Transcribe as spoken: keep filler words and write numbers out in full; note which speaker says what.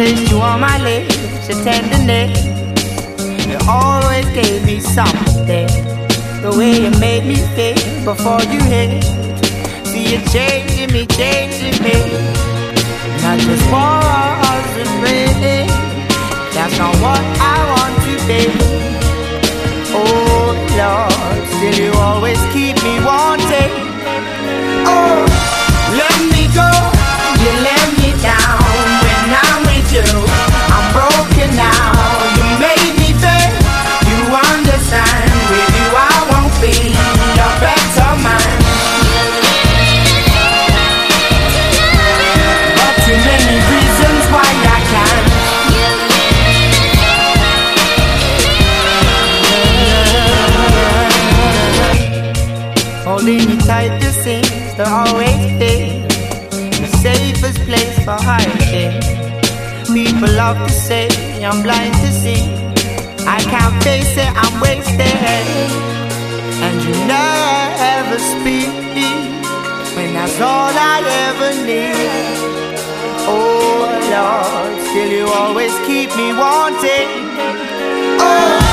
Speaker 1: placed you on my lips, your tenderness. You always gave me something. The way you made me feel before you hit. See you changing me, changing me. Not just walls and breathing. That's not what I want to be. Oh Lord, still you always keep me wanting. Oh, let me go, you let me down. When I'm with you, I'm broken now. You made me feel, you understand. With you I won't be a better man. But too many reasons why I can't. Holding you tight, the seems to always be the safest place for hiding. People love to say I'm blind to see. I can't face it, I'm wasted. And you never speak when that's all I ever need. Oh Lord, still you always keep me wanting. Oh